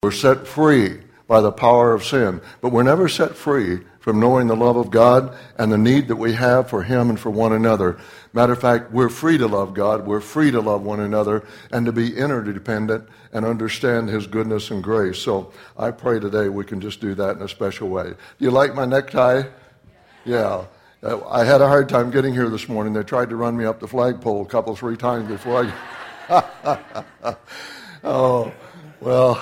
We're set free by the power of sin, but we're never set free from knowing the love of God and the need that we have for Him and for one another. Matter of fact, we're free to love God, we're free to love one another, and to be interdependent and understand His goodness and grace. So I pray today we can just do that in a special way. Do you like my necktie? Yeah. I had a hard time getting here this morning. They tried to run me up the flagpole three times before I... Oh, well...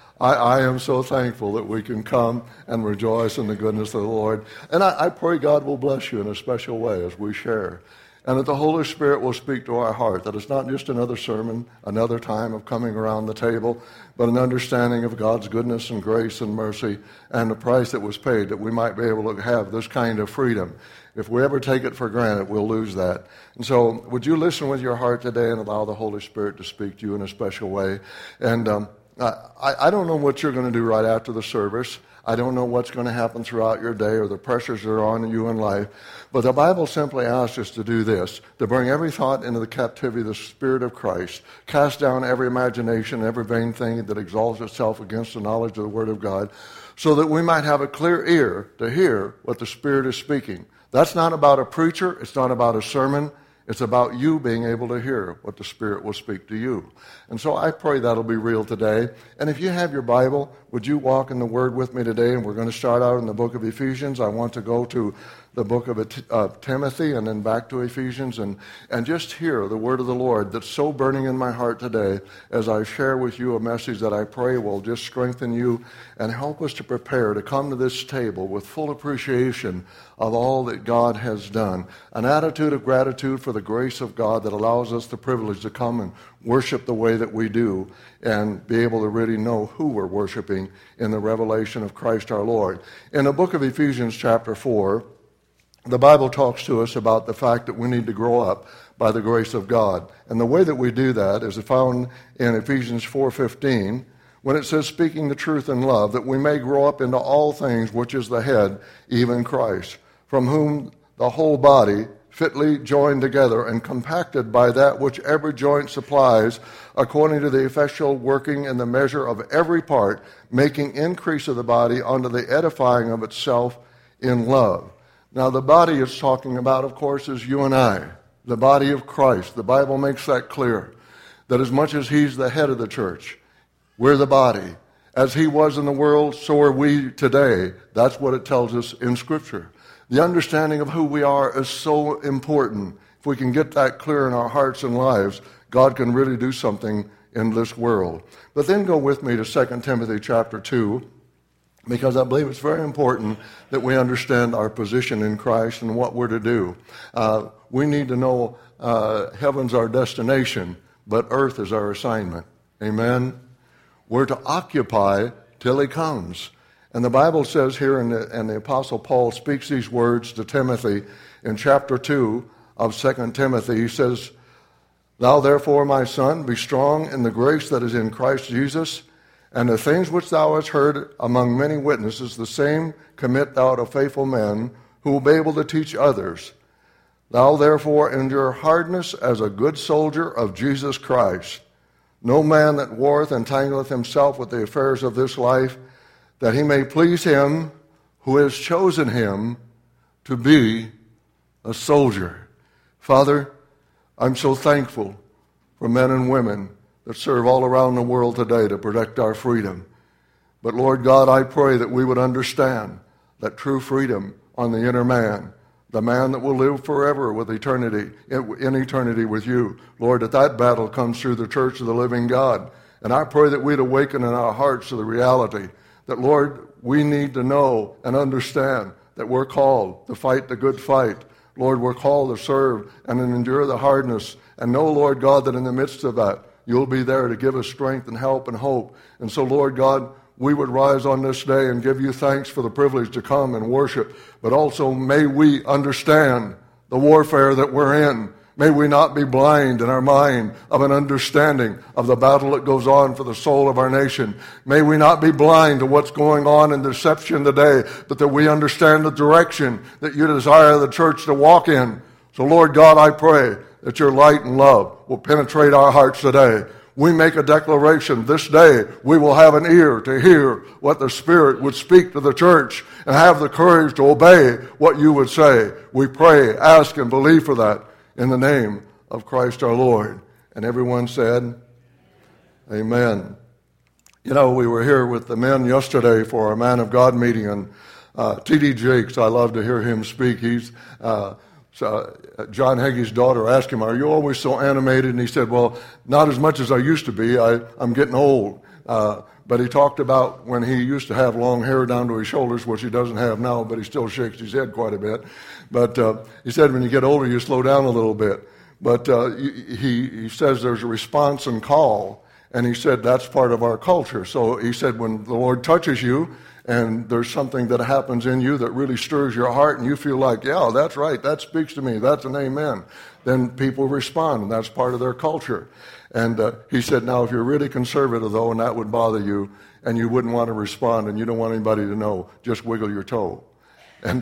I am so thankful that we can come and rejoice in the goodness of the Lord. And I pray God will bless you in a special way as we share. And that the Holy Spirit will speak to our heart, that it's not just another sermon, another time of coming around the table, but an understanding of God's goodness and grace and mercy and the price that was paid, that we might be able to have this kind of freedom. If we ever take it for granted, we'll lose that. And so would you listen with your heart today and allow the Holy Spirit to speak to you in a special way? And I don't know what you're going to do right after the service. I don't know what's going to happen throughout your day or the pressures that are on you in life. But the Bible simply asks us to do this, to bring every thought into the captivity of the Spirit of Christ, cast down every imagination, every vain thing that exalts itself against the knowledge of the Word of God, so that we might have a clear ear to hear what the Spirit is speaking. That's not about a preacher. It's not about a sermon. It's about you being able to hear what the Spirit will speak to you. And so I pray that'll be real today. And if you have your Bible, would you walk in the Word with me today? And we're going to start out in the book of Ephesians. I want to go to the book of Timothy and then back to Ephesians and just hear the word of the Lord that's so burning in my heart today as I share with you a message that I pray will just strengthen you and help us to prepare to come to this table with full appreciation of all that God has done. An attitude of gratitude for the grace of God that allows us the privilege to come and worship the way that we do and be able to really know who we're worshiping in the revelation of Christ our Lord. In the book of Ephesians chapter 4, the Bible talks to us about the fact that we need to grow up by the grace of God. And the way that we do that is found in Ephesians 4:15, when it says, speaking the truth in love, that we may grow up into all things which is the head, even Christ, from whom the whole body, fitly joined together and compacted by that which every joint supplies, according to the effectual working in the measure of every part, making increase of the body unto the edifying of itself in love. Now, the body it's talking about, of course, is you and I, the body of Christ. The Bible makes that clear, that as much as He's the head of the church, we're the body. As He was in the world, so are we today. That's what it tells us in Scripture. The understanding of who we are is so important. If we can get that clear in our hearts and lives, God can really do something in this world. But then go with me to 2 Timothy chapter 2, because I believe it's very important that we understand our position in Christ and what we're to do. We need to know heaven's our destination, but earth is our assignment. Amen? We're to occupy till He comes. And the Bible says here, and the Apostle Paul speaks these words to Timothy in chapter 2 of 2 Timothy. He says, Thou therefore, my son, be strong in the grace that is in Christ Jesus, and the things which thou hast heard among many witnesses, the same commit thou to faithful men who will be able to teach others. Thou therefore endure hardness as a good soldier of Jesus Christ. No man that warreth entangleth himself with the affairs of this life, that he may please Him who has chosen him to be a soldier. Father, I'm so thankful for men and women that serve all around the world today to protect our freedom. But Lord God, I pray that we would understand that true freedom on the inner man, the man that will live forever with eternity, in eternity with you. Lord, that battle comes through the church of the living God. And I pray that we'd awaken in our hearts to the reality that, Lord, we need to know and understand that we're called to fight the good fight. Lord, we're called to serve and to endure the hardness. And know, Lord God, that in the midst of that, you'll be there to give us strength and help and hope. And so, Lord God, we would rise on this day and give you thanks for the privilege to come and worship. But also may we understand the warfare that we're in. May we not be blind in our mind of an understanding of the battle that goes on for the soul of our nation. May we not be blind to what's going on in deception today, but that we understand the direction that you desire the church to walk in. So, Lord God, I pray that your light and love will penetrate our hearts today. we make a declaration this day. We will have an ear to hear what the Spirit would speak to the church and have the courage to obey what you would say. We pray, ask, and believe for that in the name of Christ our Lord. And everyone said, amen. You know, we were here with the men yesterday for our Man of God meeting, and T.D. Jakes, I love to hear him speak. He's John Hagee's daughter asked him, are you always so animated? And he said, well, not as much as I used to be. I'm getting old. But he talked about when he used to have long hair down to his shoulders, which he doesn't have now, but he still shakes his head quite a bit. But he said when you get older, you slow down a little bit. But he says there's a response and call, and he said that's part of our culture. So he said when the Lord touches you, and there's something that happens in you that really stirs your heart, and you feel like, yeah, that's right, that speaks to me, that's an amen, then people respond, and that's part of their culture. And he said, now, if you're really conservative, though, and that would bother you, and you wouldn't want to respond, and you don't want anybody to know, just wiggle your toe. And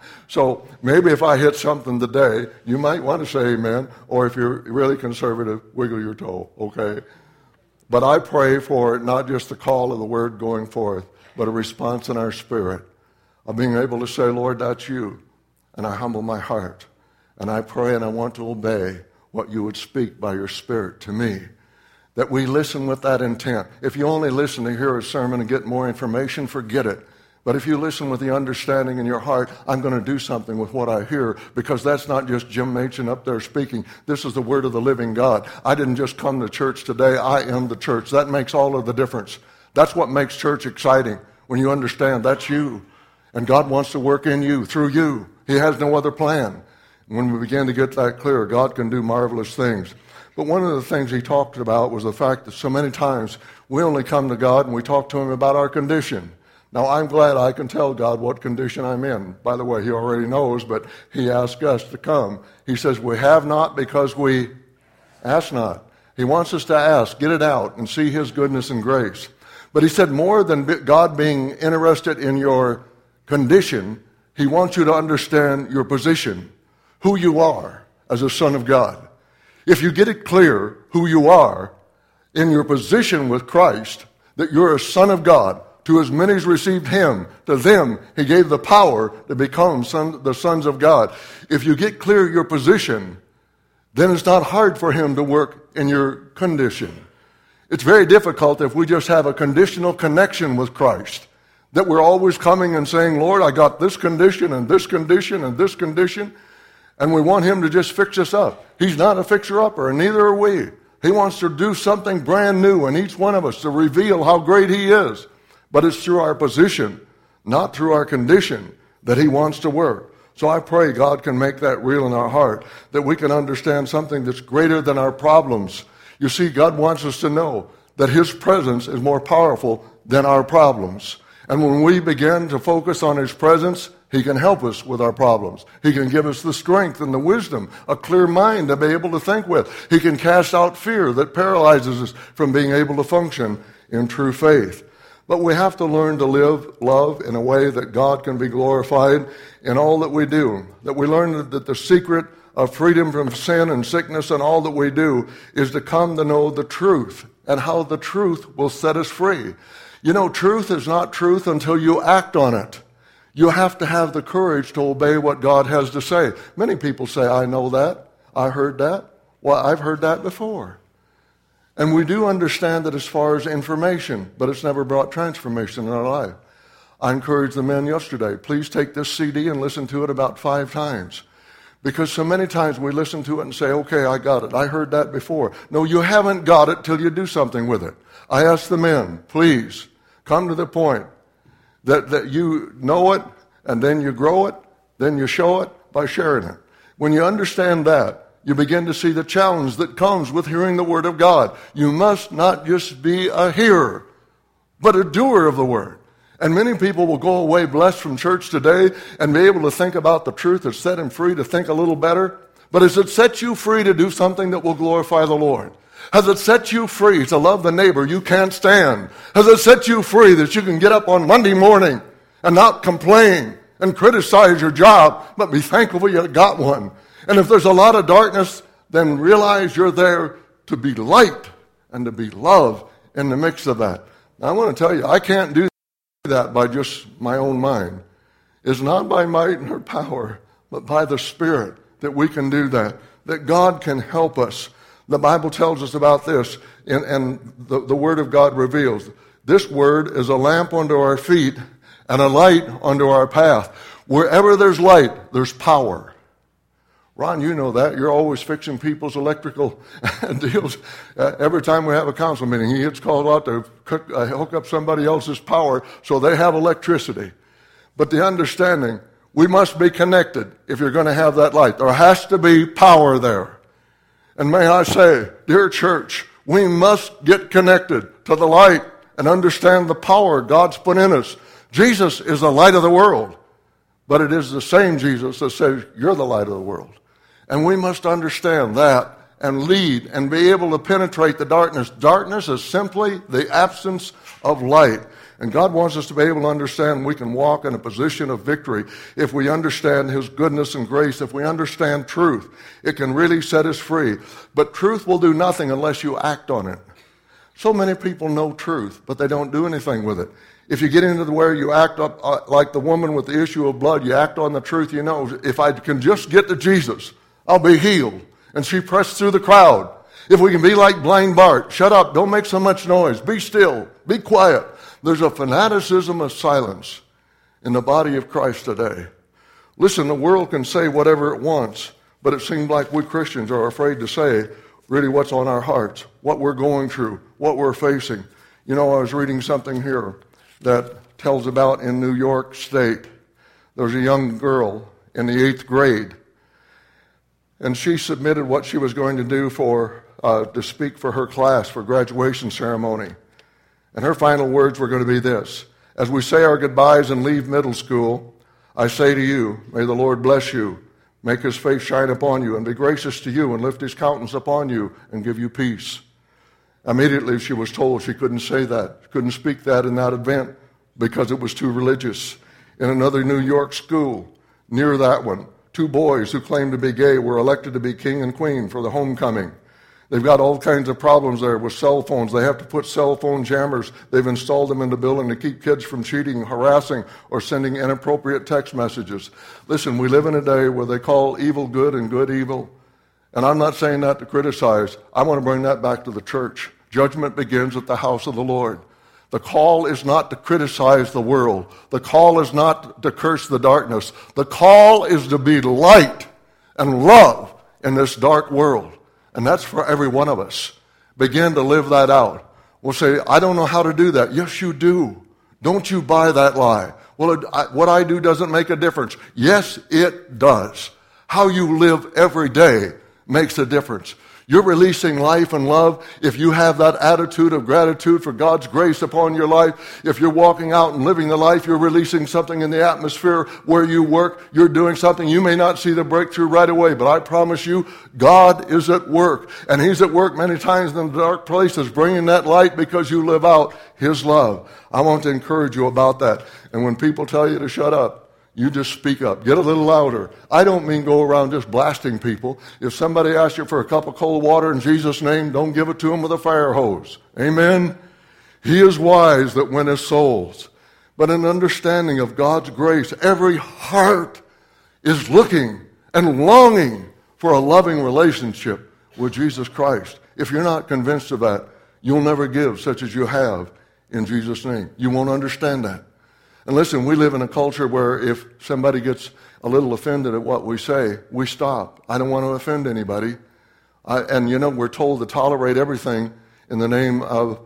so maybe if I hit something today, you might want to say amen, or if you're really conservative, wiggle your toe, okay? But I pray for not just the call of the word going forth, but a response in our spirit of being able to say, Lord, that's you. And I humble my heart. And I pray and I want to obey what you would speak by your Spirit to me. That we listen with that intent. If you only listen to hear a sermon and get more information, forget it. But if you listen with the understanding in your heart, I'm going to do something with what I hear, because that's not just Jim Machen up there speaking. This is the word of the living God. I didn't just come to church today. I am the church. That makes all of the difference. That's what makes church exciting, when you understand that's you. And God wants to work in you, through you. He has no other plan. When we begin to get that clear, God can do marvelous things. But one of the things he talked about was the fact that so many times we only come to God and we talk to him about our condition. Now, I'm glad I can tell God what condition I'm in. By the way, he already knows, but he asked us to come. He says, we have not because we ask not. He wants us to ask, get it out, and see his goodness and grace. But he said more than God being interested in your condition, he wants you to understand your position, who you are as a son of God. If you get it clear who you are in your position with Christ, that you're a son of God, to as many as received him, to them he gave the power to become the sons of God. If you get clear your position, then it's not hard for him to work in your condition. It's very difficult if we just have a conditional connection with Christ, that we're always coming and saying, Lord, I got this condition and this condition and this condition, and we want him to just fix us up. He's not a fixer-upper, and neither are we. He wants to do something brand new in each one of us to reveal how great he is. But it's through our position, not through our condition, that he wants to work. So I pray God can make that real in our heart, that we can understand something that's greater than our problems. You see, God wants us to know that his presence is more powerful than our problems. And when we begin to focus on his presence, he can help us with our problems. He can give us the strength and the wisdom, a clear mind to be able to think with. He can cast out fear that paralyzes us from being able to function in true faith. But we have to learn to live love in a way that God can be glorified in all that we do. That we learn that the secret of freedom from sin and sickness and all that we do is to come to know the truth and how the truth will set us free. You know, truth is not truth until you act on it. You have to have the courage to obey what God has to say. Many people say, I know that. I heard that. Well, I've heard that before. And we do understand that as far as information, but it's never brought transformation in our life. I encouraged the men yesterday, please take this CD and listen to it about 5 times. Because so many times we listen to it and say, okay, I got it. I heard that before. No, you haven't got it till you do something with it. I ask the men, please, come to the point that you know it, and then you grow it, then you show it by sharing it. When you understand that, you begin to see the challenge that comes with hearing the Word of God. You must not just be a hearer, but a doer of the Word. And many people will go away blessed from church today and be able to think about the truth that set them free to think a little better. But has it set you free to do something that will glorify the Lord? Has it set you free to love the neighbor you can't stand? Has it set you free that you can get up on Monday morning and not complain and criticize your job, but be thankful you got one? And if there's a lot of darkness, then realize you're there to be light and to be love in the mix of that. Now, I want to tell you, I can't do that by just my own mind. It's not by might nor power, but by the Spirit that we can do that God can help us. The Bible tells us about this, and the Word of God reveals. This Word is a lamp unto our feet and a light unto our path. Wherever there's light, there's power. Ron, you know that. You're always fixing people's electrical deals. Every time we have a council meeting, he gets called out to hook up somebody else's power so they have electricity. But the understanding, we must be connected if you're going to have that light. There has to be power there. And may I say, dear church, we must get connected to the light and understand the power God's put in us. Jesus is the light of the world, but it is the same Jesus that says, you're the light of the world. And we must understand that and lead and be able to penetrate the darkness. Darkness is simply the absence of light. And God wants us to be able to understand we can walk in a position of victory if we understand His goodness and grace, if we understand truth. It can really set us free. But truth will do nothing unless you act on it. So many people know truth, but they don't do anything with it. If you get into where you act up like the woman with the issue of blood, you act on the truth, you know, if I can just get to Jesus, I'll be healed. And she pressed through the crowd. If we can be like blind Bart, shut up, don't make so much noise, be still, be quiet. There's a fanaticism of silence in the body of Christ today. Listen, the world can say whatever it wants, but it seems like we Christians are afraid to say really what's on our hearts, what we're going through, what we're facing. You know, I was reading something here that tells about in New York State. There was a young girl in the 8th grade, and she submitted what she was going to do to speak for her class for graduation ceremony. And her final words were going to be this: as we say our goodbyes and leave middle school, I say to you, may the Lord bless you, make His face shine upon you, and be gracious to you, and lift His countenance upon you, and give you peace. Immediately she was told she couldn't say that, couldn't speak that in that event because it was too religious. In another New York school, near that one, 2 boys who claimed to be gay were elected to be king and queen for the homecoming. They've got all kinds of problems there with cell phones. They have to put cell phone jammers. They've installed them in the building to keep kids from cheating, harassing, or sending inappropriate text messages. Listen, we live in a day where they call evil good and good evil. And I'm not saying that to criticize. I want to bring that back to the church. Judgment begins at the house of the Lord. The call is not to criticize the world. The call is not to curse the darkness. The call is to be light and love in this dark world. And that's for every one of us. Begin to live that out. We'll say, I don't know how to do that. Yes, you do. Don't you buy that lie. Well, what I do doesn't make a difference. Yes, it does. How you live every day makes a difference. You're releasing life and love if you have that attitude of gratitude for God's grace upon your life. If you're walking out and living the life, you're releasing something in the atmosphere where you work. You're doing something. You may not see the breakthrough right away, but I promise you, God is at work. And He's at work many times in the dark places, bringing that light because you live out His love. I want to encourage you about that. And when people tell you to shut up, you just speak up. Get a little louder. I don't mean go around just blasting people. If somebody asks you for a cup of cold water in Jesus' name, don't give it to them with a fire hose. Amen? He is wise that winneth souls. But an understanding of God's grace, every heart is looking and longing for a loving relationship with Jesus Christ. If you're not convinced of that, you'll never give such as you have in Jesus' name. You won't understand that. And listen, we live in a culture where if somebody gets a little offended at what we say, we stop. I don't want to offend anybody. We're told to tolerate everything in the name of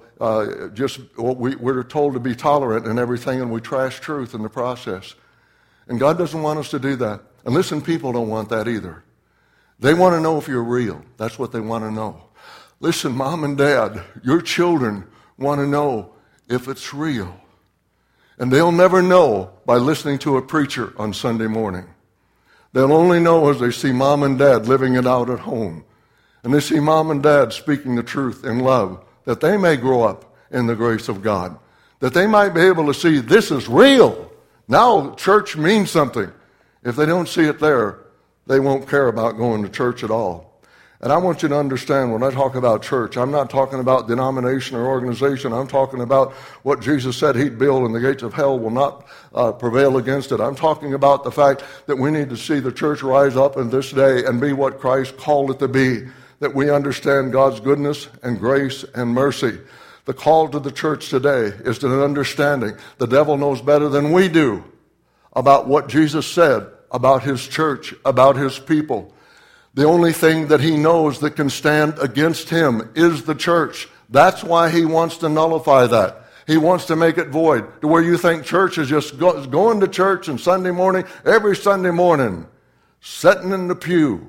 we're told to be tolerant in everything, and we trash truth in the process. And God doesn't want us to do that. And listen, people don't want that either. They want to know if you're real. That's what they want to know. Listen, mom and dad, your children want to know if it's real. And they'll never know by listening to a preacher on Sunday morning. They'll only know as they see mom and dad living it out at home. And they see mom and dad speaking the truth in love, that they may grow up in the grace of God, that they might be able to see this is real. Now church means something. If they don't see it there, they won't care about going to church at all. And I want you to understand, when I talk about church, I'm not talking about denomination or organization. I'm talking about what Jesus said he'd build, and the gates of hell will not prevail against it. I'm talking about the fact that we need to see the church rise up in this day and be what Christ called it to be, that we understand God's goodness and grace and mercy. The call to the church today is to an understanding. The devil knows better than we do about what Jesus said about his church, about his people. The only thing that he knows that can stand against him is the church. That's why he wants to nullify that. He wants to make it void, to where you think church is just going to church and Sunday morning, every Sunday morning, sitting in the pew.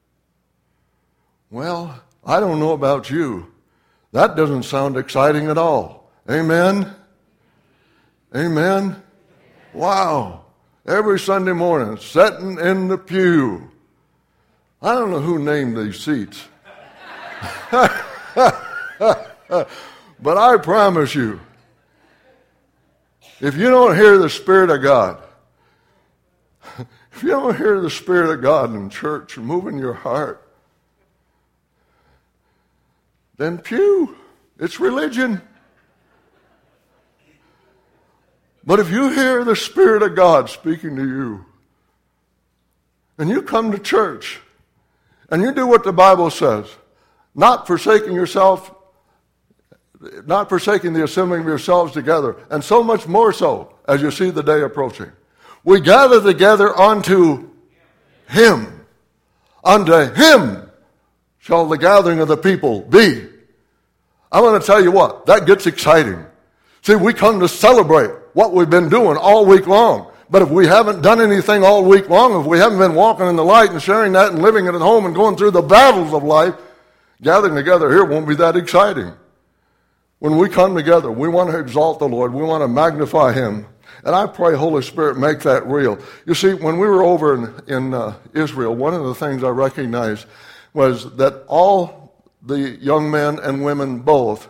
Well, I don't know about you. That doesn't sound exciting at all. Amen? Amen? Wow. Every Sunday morning, sitting in the pew. I don't know who named these seats. But I promise you, if you don't hear the Spirit of God, if you don't hear the Spirit of God in church moving your heart, then pew, it's religion. But if you hear the Spirit of God speaking to you, and you come to church, and you do what the Bible says, not forsaking yourself, not forsaking the assembling of yourselves together, and so much more so as you see the day approaching. We gather together unto Him. Unto Him shall the gathering of the people be. I want to tell you what, that gets exciting. See, we come to celebrate what we've been doing all week long. But if we haven't done anything all week long, if we haven't been walking in the light and sharing that and living it at home and going through the battles of life, gathering together here won't be that exciting. When we come together, we want to exalt the Lord. We want to magnify Him. And I pray, Holy Spirit, make that real. You see, when we were over in Israel, one of the things I recognized was that all the young men and women both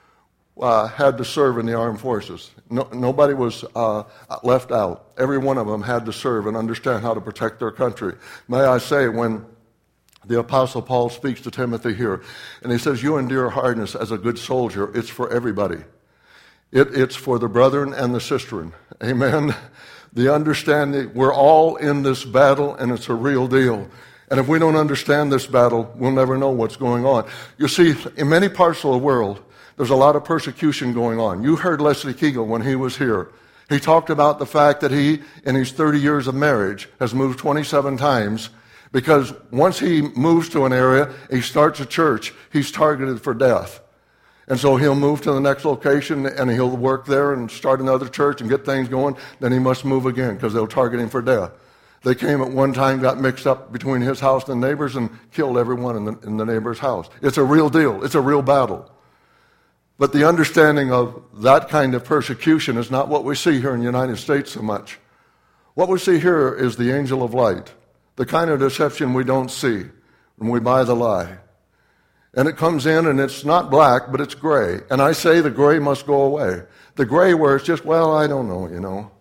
had to serve in the armed forces. Nobody was left out. Every one of them had to serve and understand how to protect their country. May I say, when the Apostle Paul speaks to Timothy here, and he says, you endure hardness as a good soldier, it's for everybody. It's for the brethren and the sistren. Amen? The understanding, we're all in this battle, and it's a real deal. And if we don't understand this battle, we'll never know what's going on. You see, in many parts of the world, there's a lot of persecution going on. You heard Leslie Keegle when he was here. He talked about the fact that he, in his 30 years of marriage, has moved 27 times because once he moves to an area, he starts a church, he's targeted for death. And so he'll move to the next location and he'll work there and start another church and get things going. Then he must move again because they'll target him for death. They came at one time, got mixed up between his house and the neighbors and killed everyone in the neighbor's house. It's a real deal. It's a real battle. But the understanding of that kind of persecution is not what we see here in the United States so much. What we see here is the angel of light, the kind of deception we don't see when we buy the lie. And it comes in and it's not black, but it's gray. And I say the gray must go away. The gray where it's just, well, I don't know, you know.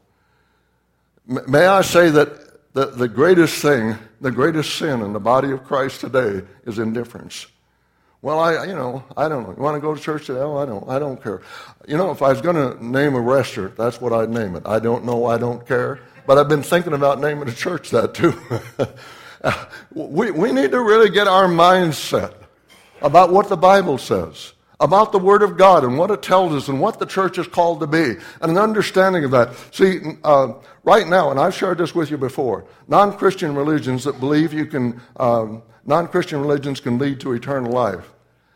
May I say that the greatest thing, the greatest sin in the body of Christ today is indifference. Well, I don't know. You want to go to church today? Oh, I don't care. You know, if I was going to name a restaurant, that's what I'd name it. I don't know, I don't care. But I've been thinking about naming a church that too. We need to really get our minds set about what the Bible says, about the Word of God and what it tells us and what the church is called to be, and an understanding of that. See, right now, and I've shared this with you before, non-Christian religions that believe you can... non-Christian religions can lead to eternal life.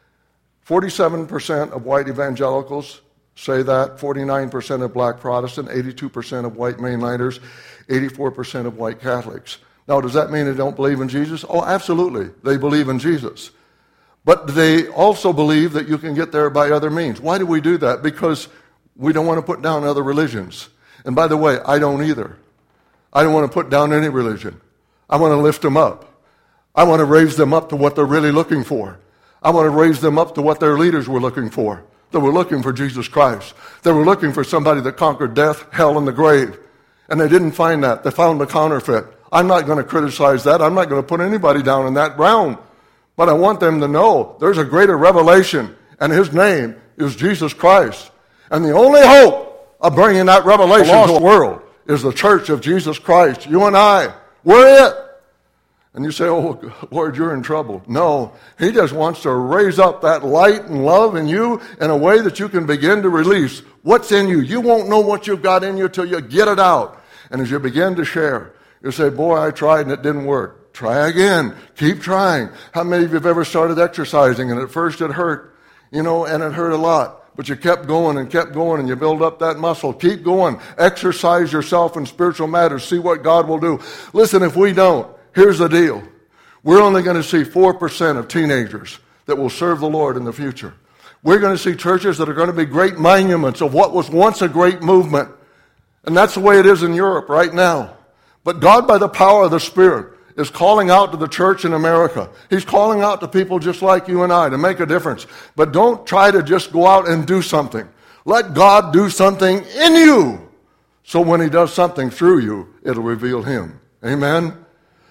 47% of white evangelicals say that, 49% of black Protestant, 82% of white mainliners, 84% of white Catholics. Now, does that mean they don't believe in Jesus? Oh, absolutely. They believe in Jesus. But they also believe that you can get there by other means. Why do we do that? Because we don't want to put down other religions. And by the way, I don't either. I don't want to put down any religion. I want to lift them up. I want to raise them up to what they're really looking for. I want to raise them up to what their leaders were looking for. They were looking for Jesus Christ. They were looking for somebody that conquered death, hell, and the grave. And they didn't find that. They found the counterfeit. I'm not going to criticize that. I'm not going to put anybody down in that realm. But I want them to know there's a greater revelation, and his name is Jesus Christ. And the only hope of bringing that revelation to the world is the church of Jesus Christ. You and I, we're it. And you say, oh, Lord, you're in trouble. No, he just wants to raise up that light and love in you in a way that you can begin to release what's in you. You won't know what you've got in you till you get it out. And as you begin to share, you say, boy, I tried and it didn't work. Try again. Keep trying. How many of you have ever started exercising and at first it hurt, and it hurt a lot. But you kept going and you build up that muscle. Keep going. Exercise yourself in spiritual matters. See what God will do. Listen, if we don't, here's the deal. We're only going to see 4% of teenagers that will serve the Lord in the future. We're going to see churches that are going to be great monuments of what was once a great movement. And that's the way it is in Europe right now. But God, by the power of the Spirit, is calling out to the church in America. He's calling out to people just like you and I to make a difference. But don't try to just go out and do something. Let God do something in you. So when he does something through you, it'll reveal him. Amen?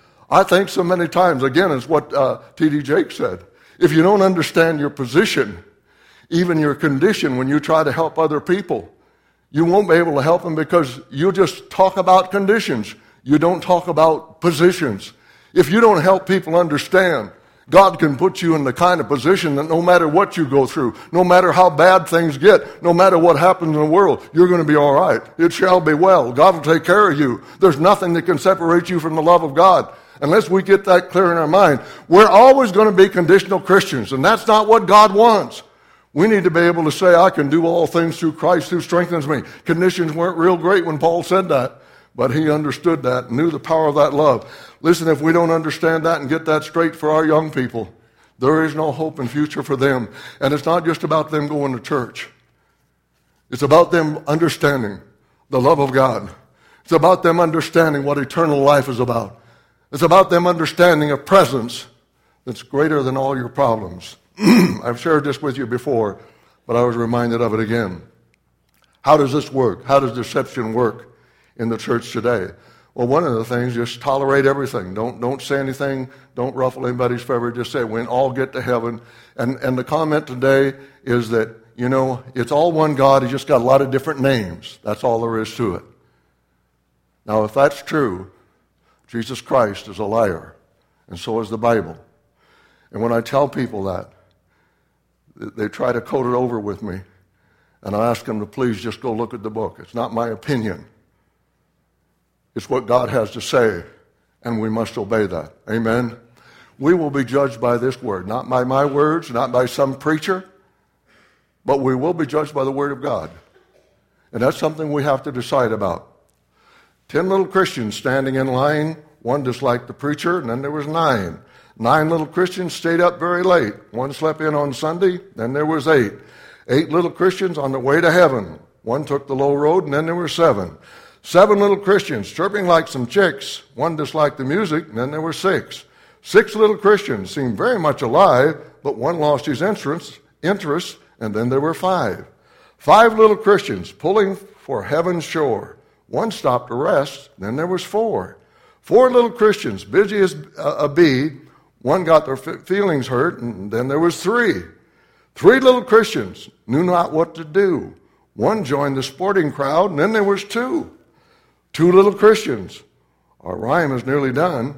I think so many times, again, it's what T.D. Jakes said. If you don't understand your position, even your condition when you try to help other people, you won't be able to help them because you just talk about conditions. You don't talk about positions. If you don't help people understand, God can put you in the kind of position that no matter what you go through, no matter how bad things get, no matter what happens in the world, you're going to be all right. It shall be well. God will take care of you. There's nothing that can separate you from the love of God. Unless we get that clear in our mind, we're always going to be conditional Christians, and that's not what God wants. We need to be able to say, I can do all things through Christ who strengthens me. Conditions weren't real great when Paul said that. But he understood that, knew the power of that love. Listen, if we don't understand that and get that straight for our young people, there is no hope and future for them. And it's not just about them going to church. It's about them understanding the love of God. It's about them understanding what eternal life is about. It's about them understanding a presence that's greater than all your problems. I've shared this with you before, but I was reminded of it again. How does this work? How does deception work in the church today? Well, one of the things, just tolerate everything. Don't say anything. Don't ruffle anybody's feather. Just say, we'll all get to heaven. And the comment today is that, it's all one God. He just got a lot of different names. That's all there is to it. Now, if that's true, Jesus Christ is a liar, and so is the Bible. And when I tell people that, they try to coat it over with me, and I ask them to please just go look at the book. It's not my opinion. It's what God has to say, and we must obey that. Amen? We will be judged by this word, not by my words, not by some preacher, but we will be judged by the word of God. And that's something we have to decide about. 10 little Christians standing in line, one disliked the preacher, and then there was 9. 9 little Christians stayed up very late. One slept in on Sunday, then there was 8. 8 little Christians on the way to heaven. One took the low road, and then there were 7. 7 little Christians chirping like some chicks. One disliked the music, and then there were 6. 6 little Christians seemed very much alive, but one lost his interest, and then there were 5. 5 little Christians pulling for heaven's shore. One stopped to rest, then there was 4. 4 little Christians, busy as a bee. One got their feelings hurt, and then there was 3. 3 little Christians knew not what to do. One joined the sporting crowd, and then there was 2. 2 little Christians. Our rhyme is nearly done.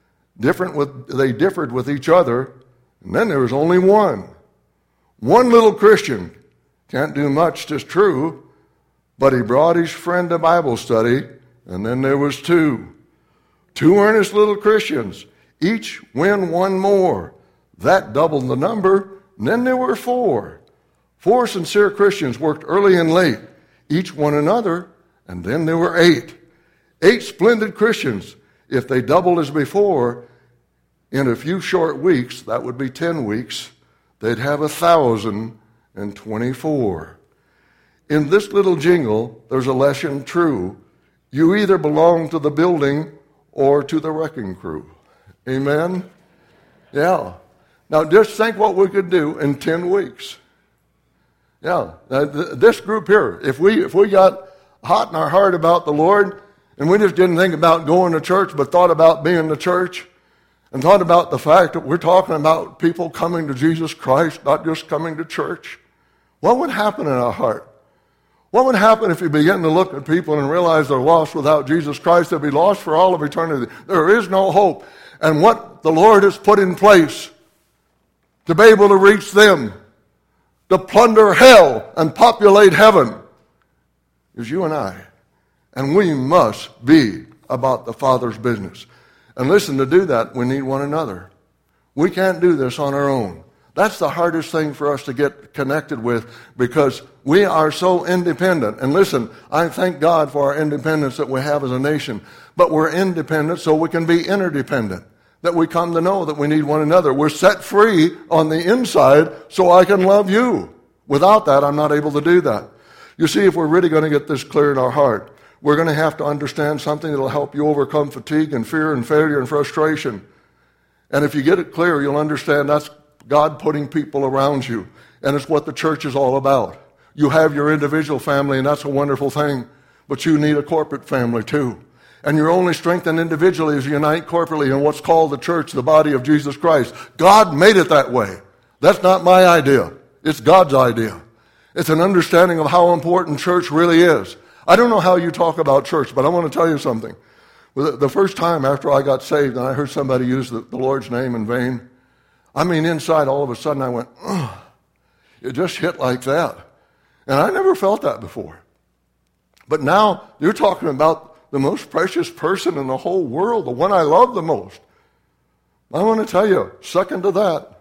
They differed with each other, and then there was only 1. 1 little Christian can't do much, 'tis true, but he brought his friend to Bible study, and then there was 2. 2 earnest little Christians, each win 1 more. That doubled the number, and then there were 4. 4 sincere Christians worked early and late, each one another, and then there were 8. 8 splendid Christians. If they doubled as before, in a few short weeks, that would be 10 weeks, they'd have 1,024. In this little jingle, there's a lesson true. You either belong to the building or to the wrecking crew. Amen? Yeah. Now just think what we could do in 10 weeks. Yeah. Now, this group here, if we got hot in our heart about the Lord, and we just didn't think about going to church, but thought about being the church, and thought about the fact that we're talking about people coming to Jesus Christ, not just coming to church, what would happen in our heart? What would happen if you begin to look at people and realize they're lost without Jesus Christ? They'll be lost for all of eternity. There is no hope. And what the Lord has put in place to be able to reach them, to plunder hell and populate heaven, is you and I. And we must be about the Father's business. And listen, to do that, we need one another. We can't do this on our own. That's the hardest thing for us to get connected with, because we are so independent. And listen, I thank God for our independence that we have as a nation. But we're independent so we can be interdependent, that we come to know that we need one another. We're set free on the inside so I can love you. Without that, I'm not able to do that. You see, if we're really going to get this clear in our heart, we're going to have to understand something that will help you overcome fatigue and fear and failure and frustration. And if you get it clear, you'll understand that's God putting people around you. And it's what the church is all about. You have your individual family, and that's a wonderful thing. But you need a corporate family too. And you're only strengthened individually as you unite corporately in what's called the church, the body of Jesus Christ. God made it that way. That's not my idea. It's God's idea. It's an understanding of how important church really is. I don't know how you talk about church, but I want to tell you something. The first time after I got saved and I heard somebody use the Lord's name in vain, I mean, inside all of a sudden I went, ugh. It just hit like that. And I never felt that before. But now you're talking about the most precious person in the whole world, the one I love the most. I want to tell you, second to that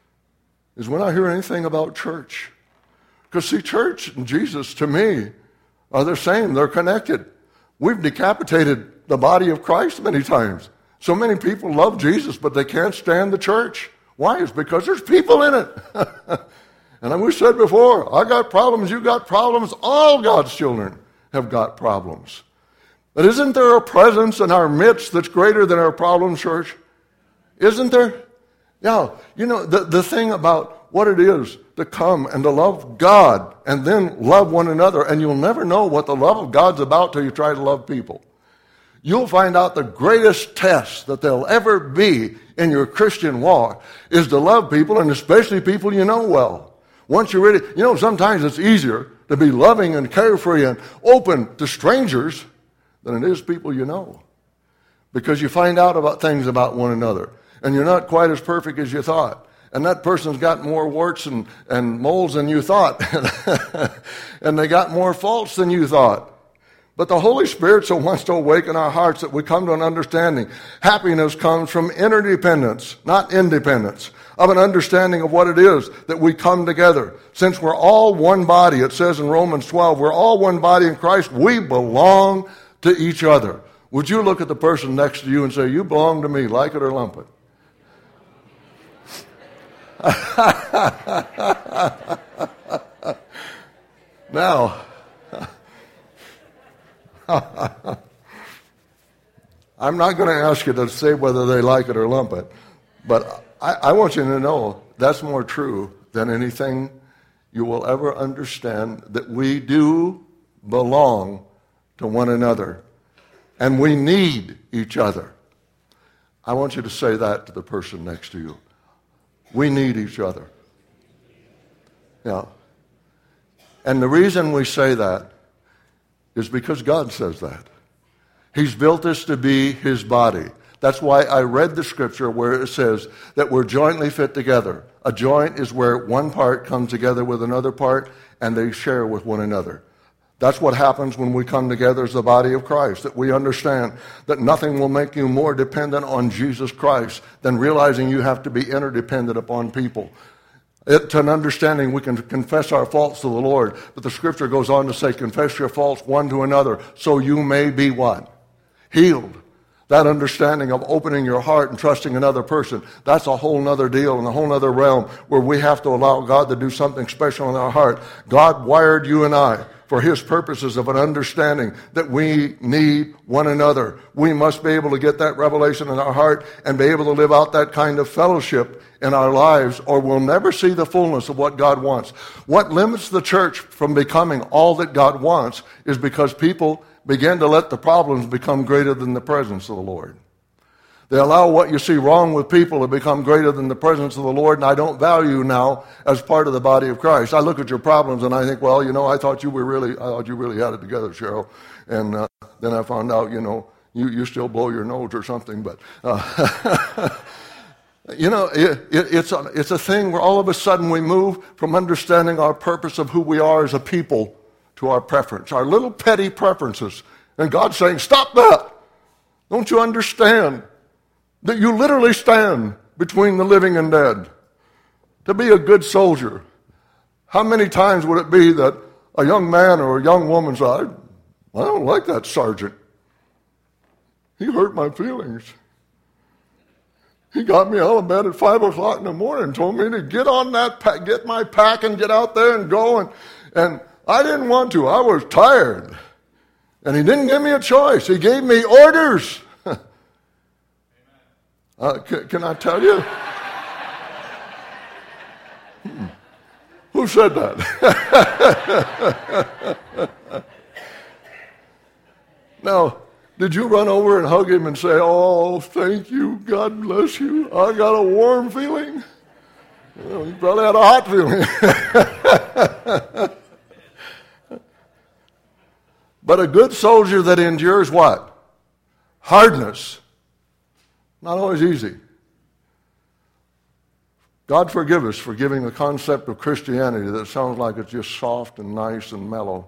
is when I hear anything about church. Because see, church and Jesus, to me, are the same. They're connected. We've decapitated the body of Christ many times. So many people love Jesus, but they can't stand the church. Why? It's because there's people in it. And we said before, I got problems, you got problems, all God's children have got problems. But isn't there a presence in our midst that's greater than our problems, church? Isn't there? Yeah, you know, the thing about what it is to come and to love God and then love one another, and you'll never know what the love of God's about till you try to love people. You'll find out the greatest test that there'll ever be in your Christian walk is to love people, and especially people you know well. Once you're ready, you know, sometimes it's easier to be loving and carefree and open to strangers than it is people you know. Because you find out about things about one another, and you're not quite as perfect as you thought. And that person's got more warts and moles than you thought. And they got more faults than you thought. But the Holy Spirit so wants to awaken our hearts that we come to an understanding. Happiness comes from interdependence, not independence, of an understanding of what it is that we come together. Since we're all one body, it says in Romans 12, we're all one body in Christ. We belong to each other. Would you look at the person next to you and say, you belong to me, like it or lump it? Now, I'm not going to ask you to say whether they like it or lump it, but I want you to know that's more true than anything you will ever understand, that we do belong to one another, and we need each other. I want you to say that to the person next to you. We need each other. Yeah. And the reason we say that is because God says that. He's built us to be his body. That's why I read the scripture where it says that we're jointly fit together. A joint is where one part comes together with another part and they share with one another. That's what happens when we come together as the body of Christ, that we understand that nothing will make you more dependent on Jesus Christ than realizing you have to be interdependent upon people. It's an understanding we can confess our faults to the Lord, but the scripture goes on to say, confess your faults one to another, so you may be what? Healed. That understanding of opening your heart and trusting another person, that's a whole other deal and a whole other realm where we have to allow God to do something special in our heart. God wired you and I for his purposes of an understanding that we need one another. We must be able to get that revelation in our heart and be able to live out that kind of fellowship in our lives, or we'll never see the fullness of what God wants. What limits the church from becoming all that God wants is because people begin to let the problems become greater than the presence of the Lord. They allow what you see wrong with people to become greater than the presence of the Lord, and I don't value you now as part of the body of Christ. I look at your problems and I think, well, I thought you really had it together, Cheryl. And then I found out, you still blow your nose or something. But, it's a thing where all of a sudden we move from understanding our purpose of who we are as a people to our preference, our little petty preferences. And God's saying, stop that. Don't you understand that you literally stand between the living and dead? To be a good soldier, how many times would it be that a young man or a young woman said, I don't like that sergeant. He hurt my feelings. He got me out of bed at 5 o'clock in the morning and told me to get on get my pack and get out there and go. And I didn't want to. I was tired. And he didn't give me a choice. He gave me orders. Can I tell you? Who said that? Now, did you run over and hug him and say, oh, thank you, God bless you, I got a warm feeling? Well, you probably had a hot feeling. But a good soldier that endures what? Hardness. Not always easy. God forgive us for giving the concept of Christianity that sounds like it's just soft and nice and mellow.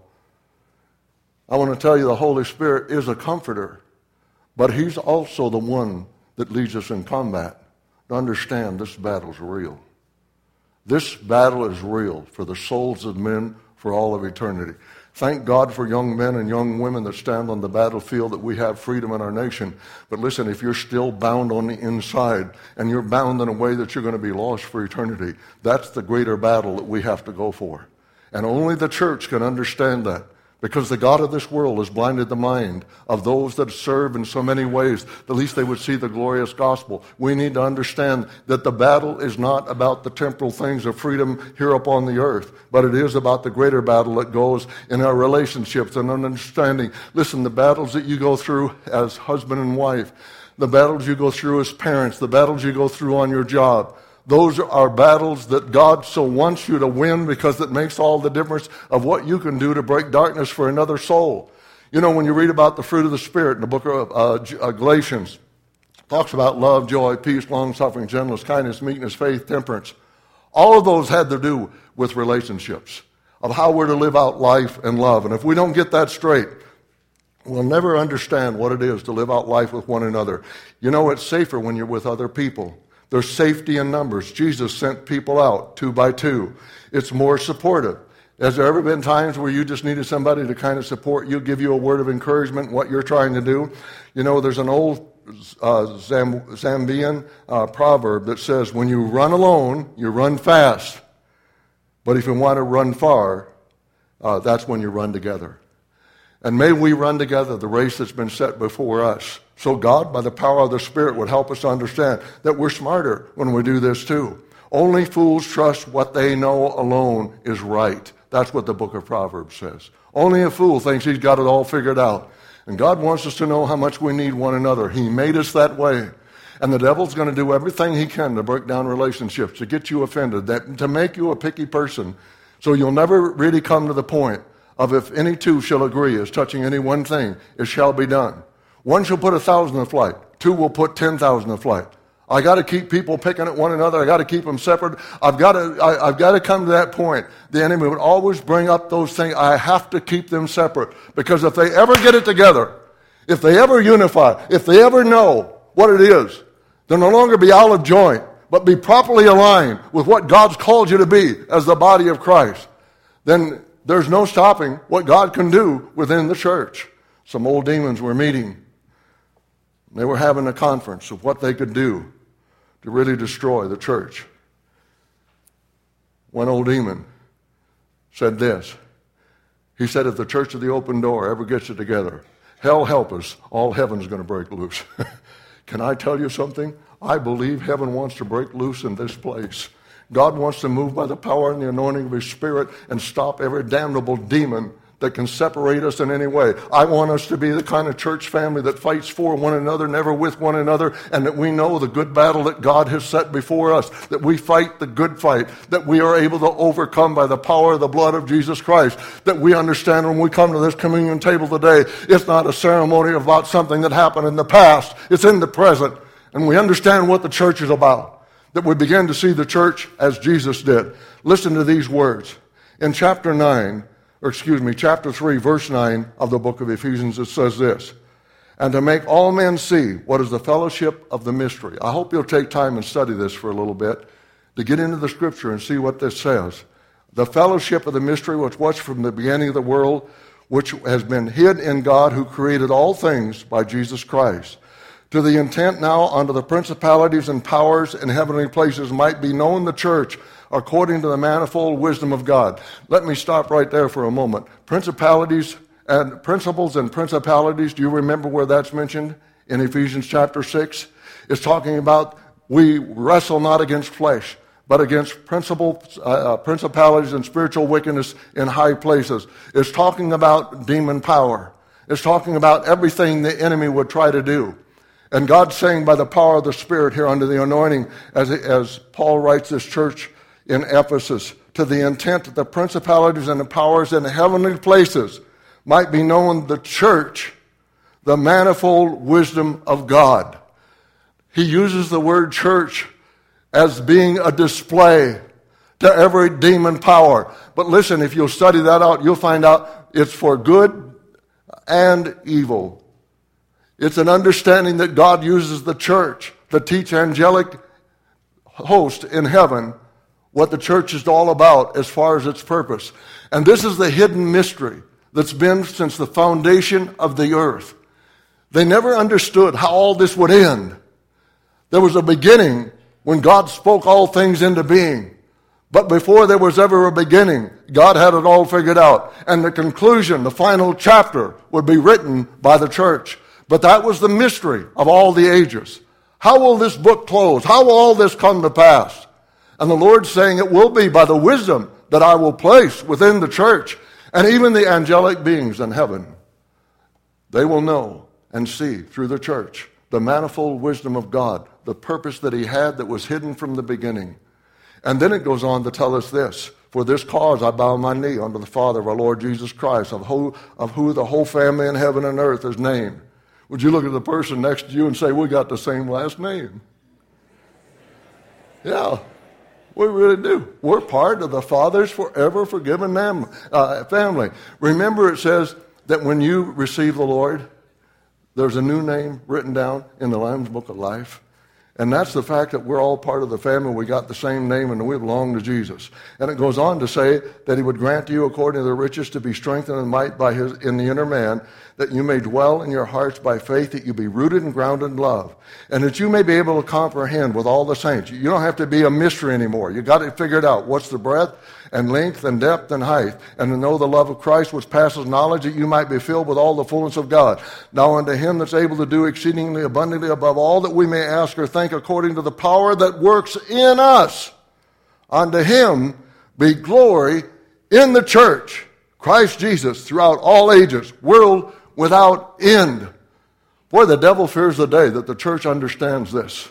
I want to tell you the Holy Spirit is a comforter, but He's also the one that leads us in combat. To understand this battle's real. This battle is real for the souls of men for all of eternity. Thank God for young men and young women that stand on the battlefield, that we have freedom in our nation. But listen, if you're still bound on the inside and you're bound in a way that you're going to be lost for eternity, that's the greater battle that we have to go for. And only the church can understand that, because the God of this world has blinded the mind of those that serve in so many ways. The least they would see the glorious gospel. We need to understand that the battle is not about the temporal things of freedom here upon the earth, but it is about the greater battle that goes in our relationships and understanding. Listen, the battles that you go through as husband and wife, the battles you go through as parents, the battles you go through on your job, those are battles that God so wants you to win, because it makes all the difference of what you can do to break darkness for another soul. When you read about the fruit of the Spirit in the book of Galatians, it talks about love, joy, peace, long-suffering, gentleness, kindness, meekness, faith, temperance. All of those had to do with relationships, of how we're to live out life and love. And if we don't get that straight, we'll never understand what it is to live out life with one another. It's safer when you're with other people. There's safety in numbers. Jesus sent people out 2 by 2. It's more supportive. Has there ever been times where you just needed somebody to kind of support you, give you a word of encouragement in what you're trying to do? There's an old Zambian proverb that says, when you run alone, you run fast. But if you want to run far, that's when you run together. And may we run together the race that's been set before us. So God, by the power of the Spirit, would help us to understand that we're smarter when we do this too. Only fools trust what they know alone is right. That's what the book of Proverbs says. Only a fool thinks he's got it all figured out. And God wants us to know how much we need one another. He made us that way. And the devil's going to do everything he can to break down relationships, to get you offended, to make you a picky person. So you'll never really come to the point of, if any two shall agree as touching any one thing, it shall be done. One shall put 1,000 to flight. Two will put 10,000 to flight. I got to keep people picking at one another. I got to keep them separate. I've got to come to that point. The enemy would always bring up those things. I have to keep them separate, because if they ever get it together, if they ever unify, if they ever know what it is, they'll no longer be out of joint, but be properly aligned with what God's called you to be as the body of Christ. Then there's no stopping what God can do within the church. Some old demons were meeting. They were having a conference of what they could do to really destroy the church. One old demon said this. He said, if the church of the open door ever gets it together, hell help us, all heaven's going to break loose. Can I tell you something? I believe heaven wants to break loose in this place. God wants to move by the power and the anointing of His Spirit and stop every damnable demon that can separate us in any way. I want us to be the kind of church family that fights for one another, never with one another, and that we know the good battle that God has set before us, that we fight the good fight, that we are able to overcome by the power of the blood of Jesus Christ, that we understand when we come to this communion table today, it's not a ceremony about something that happened in the past, it's in the present, and we understand what the church is about, that we begin to see the church as Jesus did. Listen to these words. In chapter 3, verse 9 of the book of Ephesians, it says this, and to make all men see what is the fellowship of the mystery. I hope you'll take time and study this for a little bit, to get into the scripture and see what this says. The fellowship of the mystery which was from the beginning of the world, which has been hid in God who created all things by Jesus Christ. To the intent now unto the principalities and powers in heavenly places might be known the church according to the manifold wisdom of God. Let me stop right there for a moment. Principalities and principles and principalities, do you remember where that's mentioned in Ephesians chapter 6? It's talking about we wrestle not against flesh, but against principalities and spiritual wickedness in high places. It's talking about demon power. It's talking about everything the enemy would try to do. And God's saying by the power of the Spirit here under the anointing, as Paul writes this church in Ephesus, to the intent that the principalities and the powers in the heavenly places might be known the church, the manifold wisdom of God. He uses the word church as being a display to every demon power. But listen, if you'll study that out, you'll find out it's for good and evil. It's an understanding that God uses the church to teach angelic host in heaven what the church is all about as far as its purpose. And this is the hidden mystery that's been since the foundation of the earth. They never understood how all this would end. There was a beginning when God spoke all things into being. But before there was ever a beginning, God had it all figured out. And the conclusion, the final chapter, would be written by the church. But that was the mystery of all the ages. How will this book close? How will all this come to pass? And the Lord's saying it will be by the wisdom that I will place within the church. And even the angelic beings in heaven, they will know and see through the church the manifold wisdom of God, the purpose that he had that was hidden from the beginning. And then it goes on to tell us this, for this cause I bow my knee unto the Father of our Lord Jesus Christ, of who the whole family in heaven and earth is named. Would you look at the person next to you and say, we got the same last name? Yeah, we really do. We're part of the Father's forever forgiven family. Remember, it says that when you receive the Lord, there's a new name written down in the Lamb's Book of Life. And that's the fact that we're all part of the family. We got the same name and we belong to Jesus. And it goes on to say that he would grant to you according to the riches to be strengthened in might by his in the inner man, that you may dwell in your hearts by faith, that you be rooted and grounded in love, and that you may be able to comprehend with all the saints. You don't have to be a mystery anymore. You got it figured out. What's the breadth and length and depth and height, and to know the love of Christ which passes knowledge, that you might be filled with all the fullness of God. Now unto him that's able to do exceedingly abundantly above all that we may ask or think, according to the power that works in us, unto him be glory in the church, Christ Jesus, throughout all ages, world without end. Boy, the devil fears the day that the church understands this,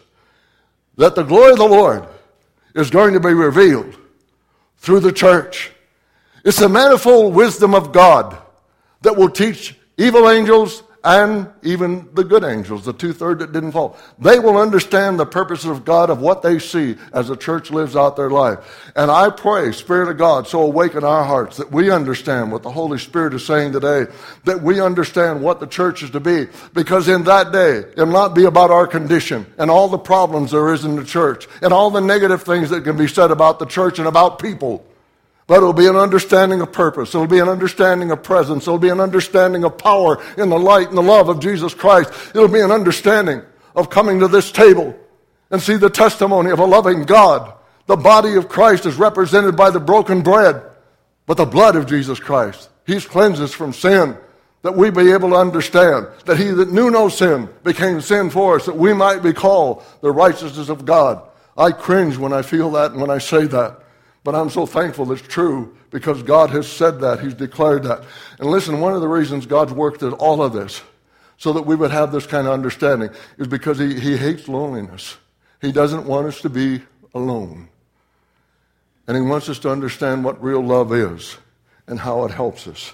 that the glory of the Lord is going to be revealed through the church. It's the manifold wisdom of God that will teach evil angels and even the good angels, the 2/3 that didn't fall. They will understand the purposes of God of what they see as the church lives out their life. And I pray, Spirit of God, so awaken our hearts that we understand what the Holy Spirit is saying today, that we understand what the church is to be. Because in that day, it'll not be about our condition and all the problems there is in the church and all the negative things that can be said about the church and about people. But it'll be an understanding of purpose. It'll be an understanding of presence. It'll be an understanding of power in the light and the love of Jesus Christ. It'll be an understanding of coming to this table and see the testimony of a loving God. The body of Christ is represented by the broken bread, but the blood of Jesus Christ. He's cleansed us from sin, that we be able to understand that he that knew no sin became sin for us, that we might be called the righteousness of God. I cringe when I feel that and when I say that. But I'm so thankful it's true because God has said that. He's declared that. And listen, one of the reasons God's worked at all of this so that we would have this kind of understanding is because he hates loneliness. He doesn't want us to be alone. And he wants us to understand what real love is and how it helps us.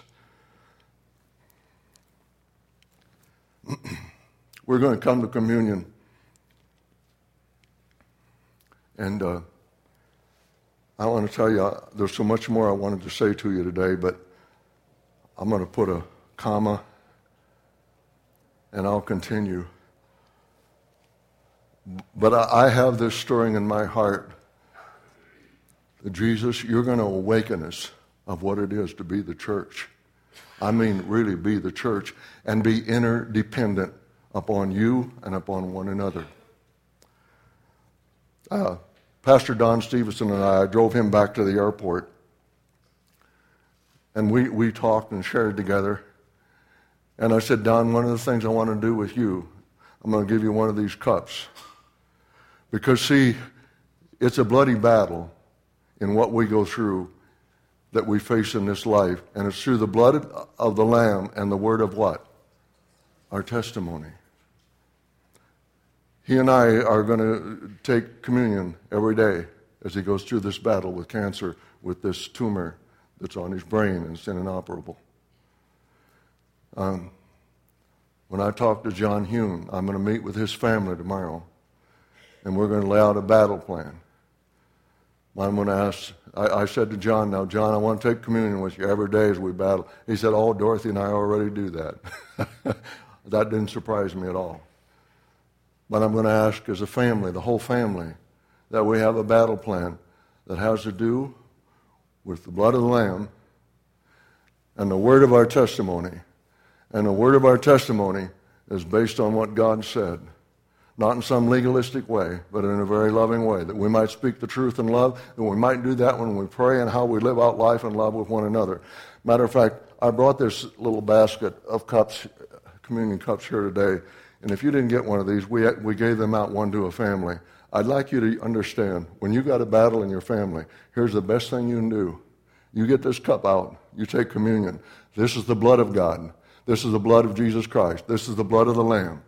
We're going to come to communion. And I want to tell you, there's so much more I wanted to say to you today, but I'm going to put a comma and I'll continue. But I have this stirring in my heart that Jesus, you're going to awaken us of what it is to be the church. I mean, really be the church and be interdependent upon you and upon one another. Pastor Don Stevenson and I drove him back to the airport, and we talked and shared together. And I said, Don, one of the things I want to do with you, I'm going to give you one of these cups. Because, see, it's a bloody battle in what we go through that we face in this life. And it's through the blood of the Lamb and the word of what? Our testimony. He and I are going to take communion every day as he goes through this battle with cancer, with this tumor that's on his brain and it's inoperable. When I talk to John Hune, I'm going to meet with his family tomorrow, and we're going to lay out a battle plan. I'm going to ask, I said to John, now, John, I want to take communion with you every day as we battle. He said, oh, Dorothy and I already do that. That didn't surprise me at all. But I'm going to ask as a family, the whole family, that we have a battle plan that has to do with the blood of the Lamb and the word of our testimony. And the word of our testimony is based on what God said. Not in some legalistic way, but in a very loving way, that we might speak the truth in love, and we might do that when we pray and how we live out life in love with one another. Matter of fact, I brought this little basket of cups, communion cups here today, and if you didn't get one of these, we gave them out one to a family. I'd like you to understand, when you got a battle in your family, here's the best thing you can do. You get this cup out, you take communion. This is the blood of God. This is the blood of Jesus Christ. This is the blood of the Lamb.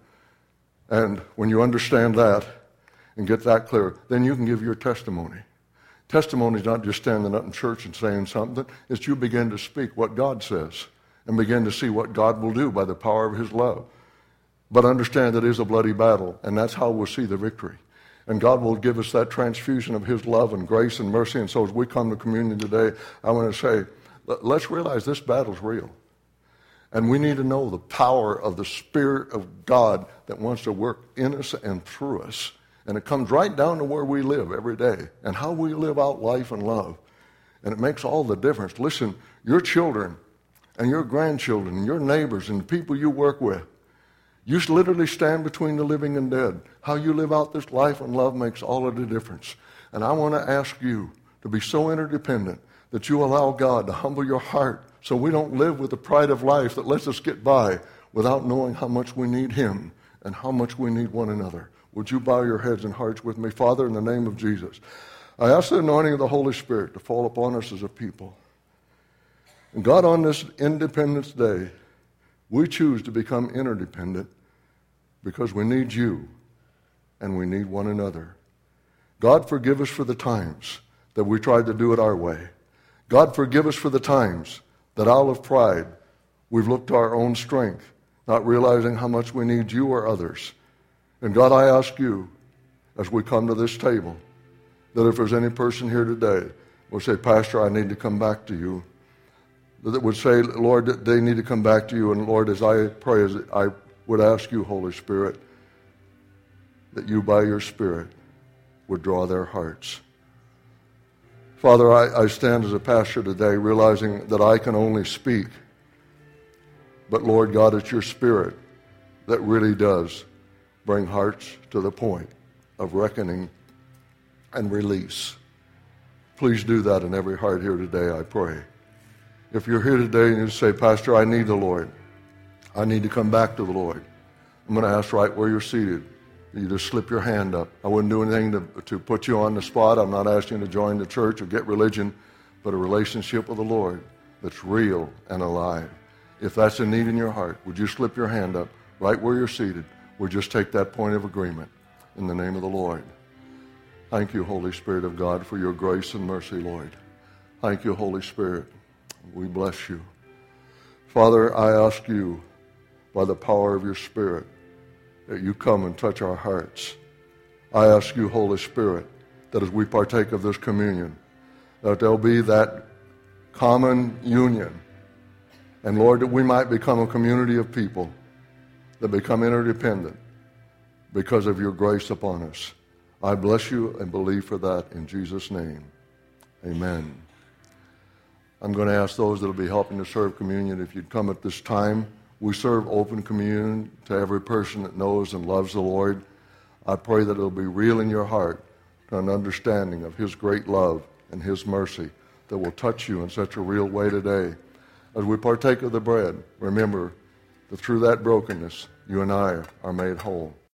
And when you understand that and get that clear, then you can give your testimony. Testimony is not just standing up in church and saying something. It's you begin to speak what God says and begin to see what God will do by the power of his love. But understand that it is a bloody battle, and that's how we'll see the victory. And God will give us that transfusion of his love and grace and mercy. And so as we come to communion today, I want to say, let's realize this battle's real. And we need to know the power of the Spirit of God that wants to work in us and through us. And it comes right down to where we live every day and how we live out life and love. And it makes all the difference. Listen, your children and your grandchildren and your neighbors and the people you work with, you literally stand between the living and dead. How you live out this life and love makes all of the difference. And I want to ask you to be so interdependent that you allow God to humble your heart so we don't live with the pride of life that lets us get by without knowing how much we need him and how much we need one another. Would you bow your heads and hearts with me? Father, in the name of Jesus, I ask the anointing of the Holy Spirit to fall upon us as a people. And God, on this Independence Day, we choose to become interdependent because we need you and we need one another. God, forgive us for the times that we tried to do it our way. God, forgive us for the times that out of pride we've looked to our own strength, not realizing how much we need you or others. And God, I ask you, as we come to this table, that if there's any person here today who will say, Pastor, I need to come back to you, that would say, Lord, that they need to come back to you. And Lord, as I pray, as I would ask you, Holy Spirit, that you by your Spirit would draw their hearts. Father, I stand as a pastor today realizing that I can only speak. But Lord God, it's your Spirit that really does bring hearts to the point of reckoning and release. Please do that in every heart here today, I pray. If you're here today and you say, Pastor, I need the Lord. I need to come back to the Lord. I'm going to ask right where you're seated. You just slip your hand up. I wouldn't do anything to put you on the spot. I'm not asking you to join the church or get religion, but a relationship with the Lord that's real and alive. If that's a need in your heart, would you slip your hand up right where you're seated? We'll just take that point of agreement in the name of the Lord. Thank you, Holy Spirit of God, for your grace and mercy, Lord. Thank you, Holy Spirit. We bless you. Father, I ask you, by the power of your Spirit, that you come and touch our hearts. I ask you, Holy Spirit, that as we partake of this communion, that there'll be that common union. And Lord, that we might become a community of people that become interdependent because of your grace upon us. I bless you and believe for that in Jesus' name. Amen. I'm going to ask those that will be helping to serve communion, if you'd come at this time. We serve open communion to every person that knows and loves the Lord. I pray that it'll be real in your heart, an understanding of his great love and his mercy that will touch you in such a real way today. As we partake of the bread, remember that through that brokenness, you and I are made whole.